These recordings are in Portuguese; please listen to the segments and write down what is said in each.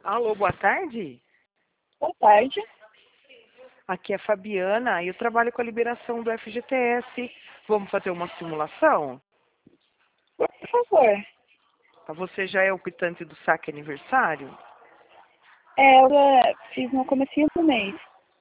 Alô, boa tarde. Boa tarde. Aqui é a Fabiana e eu trabalho com a liberação do FGTS. Vamos fazer uma simulação? Por favor. Você já é o quitante do saque aniversário? Eu fiz no comecinho do mês.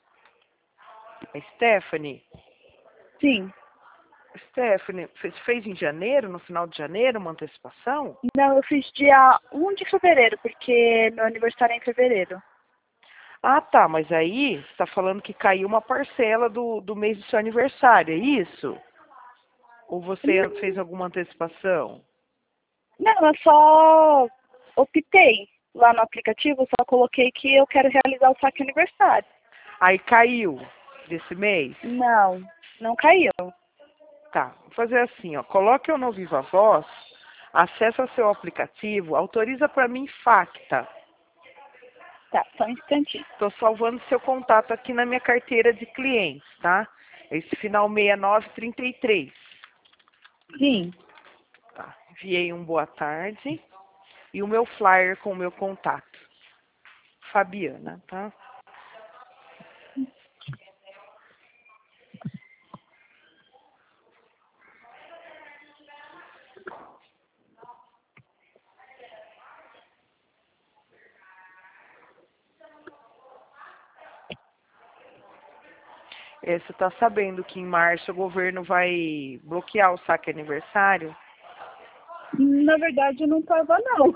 A Stephanie? Sim. Stephanie, você fez em janeiro, no final de janeiro, uma antecipação? Não, eu fiz dia 1 de fevereiro, porque meu aniversário é em fevereiro. Ah, tá, mas aí você está falando que caiu uma parcela do mês do seu aniversário, é isso? Ou você fez alguma antecipação? Não, eu só optei lá no aplicativo, só coloquei que eu quero realizar o saque aniversário. Aí caiu desse mês? Não, não caiu. Tá, vou fazer assim, ó. Coloque eu no Viva Voz, acessa seu aplicativo, autoriza para mim Facta. Tá, só um instantinho. Estou salvando seu contato aqui na minha carteira de clientes, tá? Esse final 6933. Sim. Tá, enviei um boa tarde e o meu flyer com o meu contato. Fabiana, tá? Você está sabendo que em março o governo vai bloquear o saque aniversário? Na verdade, eu não tava, não.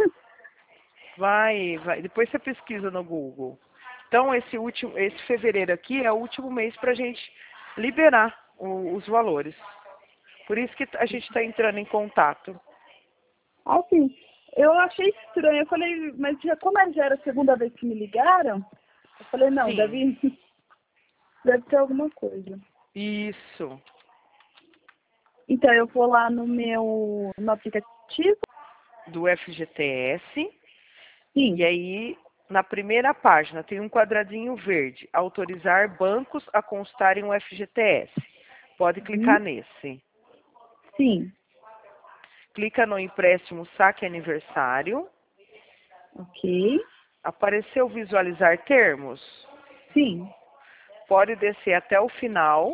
Vai. Depois você pesquisa no Google. Então, esse fevereiro aqui é o último mês para a gente liberar os valores. Por isso que a gente está entrando em contato. Assim, eu achei estranho. Eu falei, mas como já era a segunda vez que me ligaram, eu falei, não, Sim, deve ter alguma coisa. isso. Então, eu vou lá no aplicativo. Do FGTS. E Sim. aí, na primeira página, tem um quadradinho verde. Autorizar bancos a constarem o FGTS. Pode clicar Uhum. nesse. Sim. Clica no empréstimo saque aniversário. Ok. Apareceu visualizar termos? Sim. Pode descer até o final.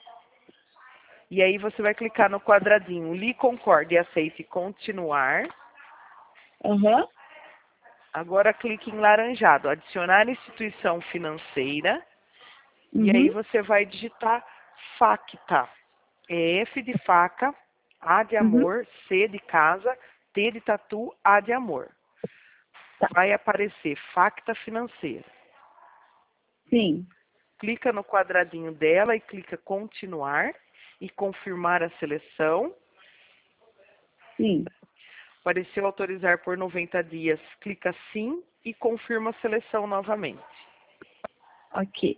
E aí você vai clicar no quadradinho li, concorde, aceite continuar. Aham. Agora clique em laranjado, adicionar instituição financeira. E Uhum. aí você vai digitar FACTA. É F de faca, A de Uhum. amor, C de casa, T de tatu, A de amor. Tá. Vai aparecer FACTA financeira. Sim. Clica no quadradinho dela e clica continuar e confirmar a seleção. Sim. Apareceu autorizar por 90 dias, clica sim e confirma a seleção novamente. Ok.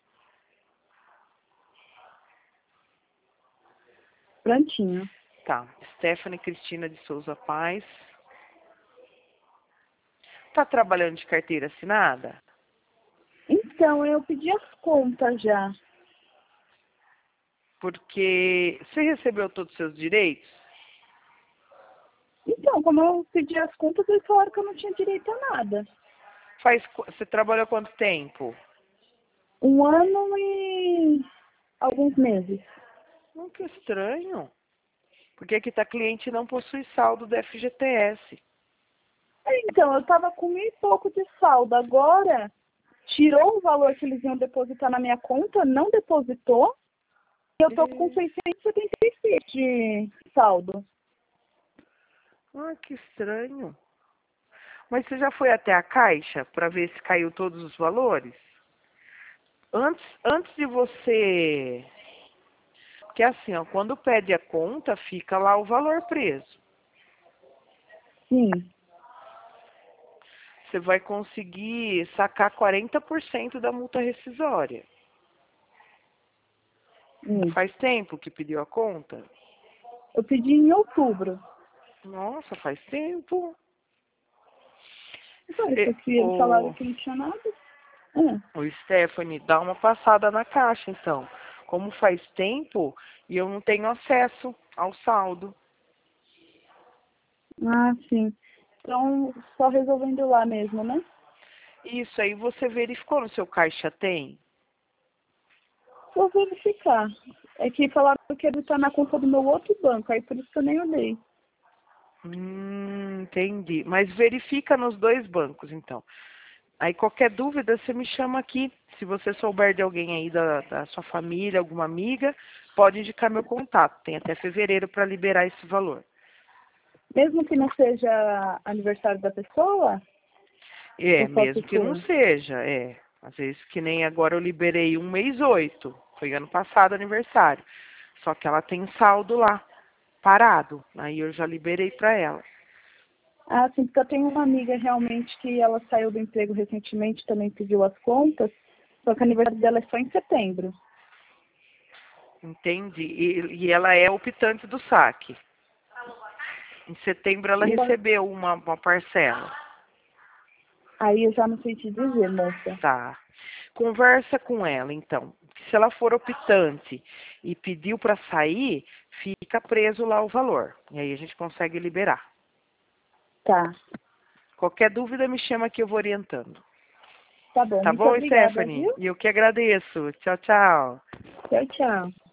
Prontinho. Tá, Stephanie Cristina de Souza Paz. Tá trabalhando de carteira assinada? Então, eu pedi as contas já. Porque você recebeu todos os seus direitos? Então, como eu pedi as contas, eles falaram que eu não tinha direito a nada. Você trabalhou há quanto tempo? 1 ano e alguns meses. Que estranho. Porque aqui tá cliente não possui saldo do FGTS. Então, eu tava com 1.000 e pouco de saldo. Agora, tirou o valor que eles iam depositar na minha conta, não depositou. E eu tô com 676 de saldo. Que estranho. Mas você já foi até a Caixa para ver se caiu todos os valores? Antes de você... Porque assim, ó, quando pede a conta, fica lá o valor preso. Sim. Você vai conseguir sacar 40% da multa rescisória. Hum. Faz tempo que pediu a conta? Eu pedi em outubro. Nossa, faz tempo. Então, isso aqui, eles falaram Ô, que não tinha nada. ô, Stephanie, dá uma passada na caixa, então. Como faz tempo e eu não tenho acesso ao saldo. Ah, sim. Então, só resolvendo lá mesmo, né? Isso aí você verificou no seu caixa tem? Vou verificar. É que falaram que ele tá na conta do meu outro banco, aí por isso que eu nem olhei. Entendi. Mas verifica nos dois bancos, então. Aí qualquer dúvida, você me chama aqui. Se você souber de alguém aí da sua família, alguma amiga, pode indicar meu contato. Tem até fevereiro para liberar esse valor. Mesmo que não seja aniversário da pessoa, É, eu posso mesmo que não ser. seja, é. Às vezes que nem agora eu liberei um mês 8. Foi ano passado aniversário. Só que ela tem saldo lá, parado. Aí eu já liberei para ela. Ah, sim, porque eu tenho uma amiga realmente que ela saiu do emprego recentemente, também pediu as contas, só que o aniversário dela é só em setembro. Entendi. E ela é optante do saque. Em setembro ela E recebeu uma parcela. aí eu já não sei te dizer, moça. Tá. Conversa com ela, então. Se ela for optante e pediu para sair, fica preso lá o valor. E aí a gente consegue liberar. Tá, Qualquer dúvida me chama que eu vou orientando. tá bom. Tá Muito bom, obrigada, Stephanie? viu? E eu que agradeço. Tchau, tchau. Tchau, tchau.